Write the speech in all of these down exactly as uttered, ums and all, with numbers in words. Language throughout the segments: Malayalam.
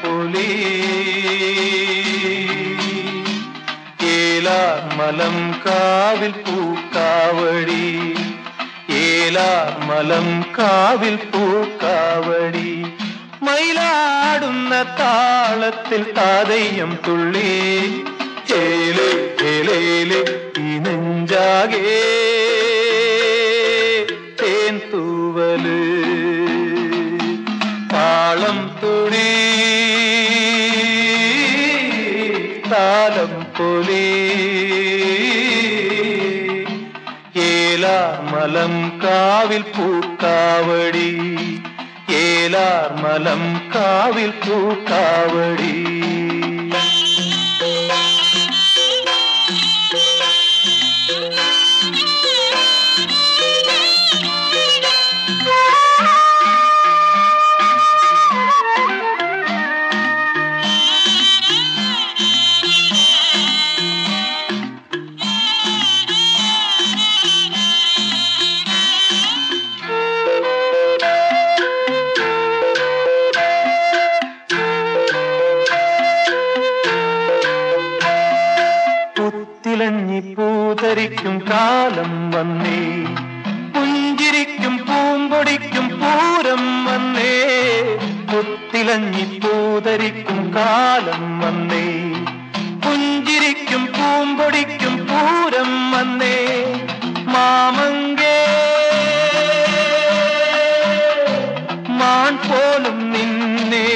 പൊലി ഏലാമലം കാവിൽ പൂക്കാവടി ഏലാമലം കാവിൽ പൂക്കാവടി മയിലാടുന്ന താളത്തിൽ താതയ്യം തുള്ളി ചേലേ ചേലേലേ ഈ നെഞ്ചാകെ തേൻ തൂവല് താളം തുടി താലം പൊലി ഏലാമലം കാവിൽ പൂക്കാവടി ഏലാമലം കാവിൽ പൂക്കാവടി ിളഞ്ഞി പൂതരിക്കും കാലം വന്നേ പുഞ്ചിരിക്കും പൂമ്പൊടിക്കും പൂരം വന്നേ പുത്തിളഞ്ഞി പൂതരിക്കും കാലം വന്നേ പുഞ്ചിരിക്കും പൂമ്പൊടിക്കും പൂരം വന്നേ മാമങ്കേ മാൻ പോലും നിന്നെ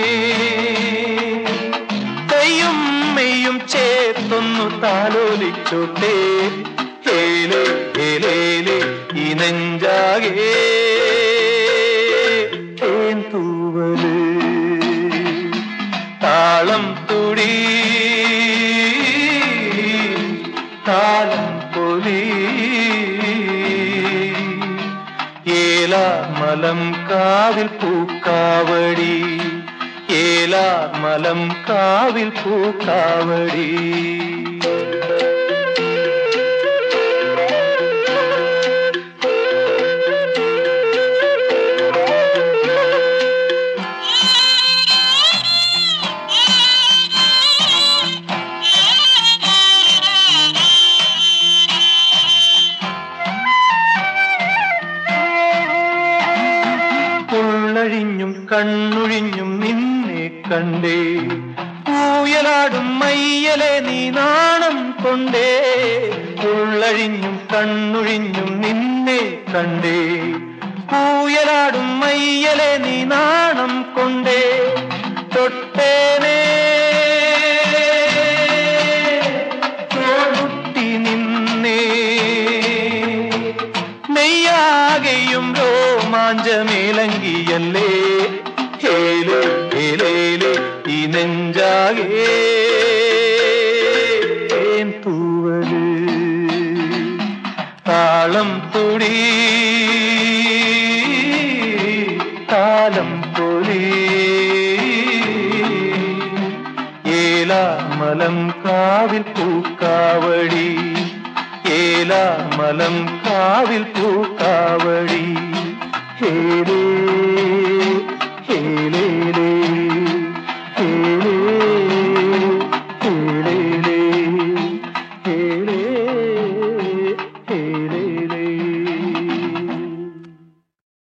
കയ്യും മെയ്യും ചേർത്തൊന്നു താലോലിച്ചോട്ടെ ഹേലേ ഹേലേലേ ഈ നെഞ്ചാകെ തേൻ തൂവല് താളം തുടി താളം പൊലി ഏലാമലം കാവിൽ പൂക്കാവടി ഏലാമലം കാവിൽ പൂക്കാവടി ഉള്ളഴിഞ്ഞും കണ്ണൊഴിഞ്ഞും നിന്നെ കണ്ടേ ൂയലാടും മയ്യലെ നീ നാണം കൊണ്ടേ ഉള്ളഴിഞ്ഞും കണ്ണൊഴിഞ്ഞും നിന്നെ കണ്ടേ ൂയലാടും മയ്യലെ നീ നാണം കൊണ്ടേ തൊട്ടേനേ തോട്ടി നിന്നേ നെയ്യാകെയും രോമാഞ്ചമേലങ്കിയല്ലേ ഹേലേ ഹേലേലേ ഈ നെഞ്ചാകെ തേൻ തൂവല് താളം തുടി താലം പൊലി ഏലാമലം കാവിൽ പൂക്കാവടി ഏലാമലം കാവിൽ പൂക്കാവടി ഹേലേ